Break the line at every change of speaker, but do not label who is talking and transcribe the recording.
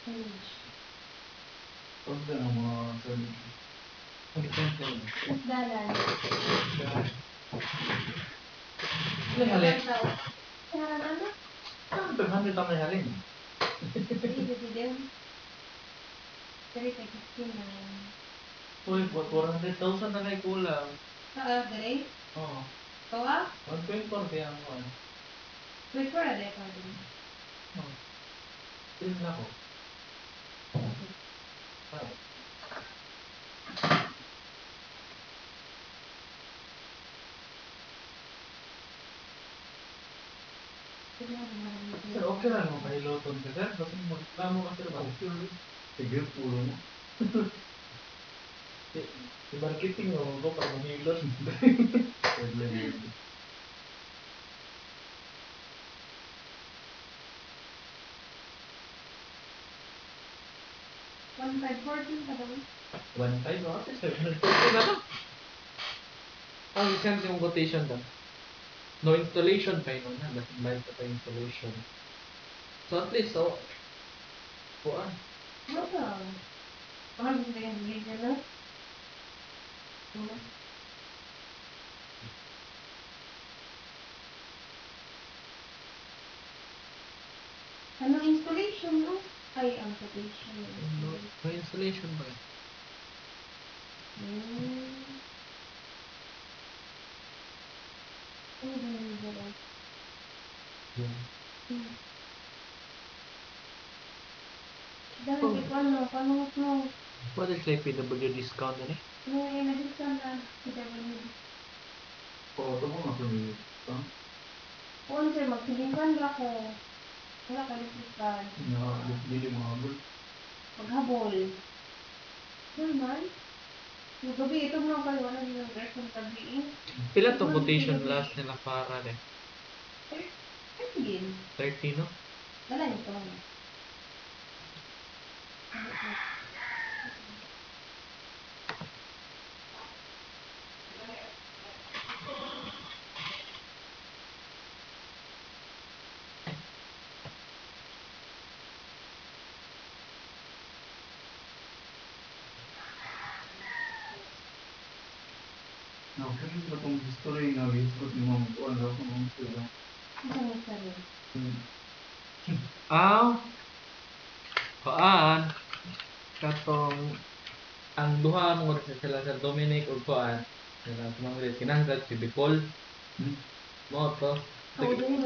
Pagka ng mga service.
Dalan.
Ilan halin?
Kaya ano?
Saan 500 ang may halin?
Hindi kasi din. Dari kay 59.
Uy, 400,000 na kay kulang.
Dari?
Oo.
Kawa?
124 kaya mo.
Wait for a day pa din.
Oo. Ilan na ako? Sir, okay lang mo pahiloton ka, sir. Basta mo reklamo ka, sir. Okay lang. Sige, pulo mo. I-marketing mo ko para mahilot. Problem.
1,514 pa daw.
1.5 ate, 750 na lang. Ang isang yung quotation daw. No installation pa yun na. Live pa tayo installation. So at least, so, kuan.
Ano? Ano ba yung video na? Ano installation no? Ay, ang quotation.
No installation ba yun?
Hmm. Ano ba yung video? Dahil kung ano, paano mo?
What is like PW discount na eh?
Ano yung na-discount na? PWD.
Oo, ito mo nga pamilya.
Kung sir, magsilingan ba ko? Wala ka discount.
Dili mo habol.
Maghabol. Naman? Yung gabi, ito mga kayo, wala yung rest ng gabi eh.
Pila to quotation last nila para eh?
13.
30 no?
Wala yung ito.
Kasi sa itong history nga, history ni mga kuwan daw kung ano sila.
Ano yung sabi?
Kuan, katong ang duha mo sila sa Dominic ug kuan. Sila sa mga kinahanglan si Bicol. Mo to.
Oo,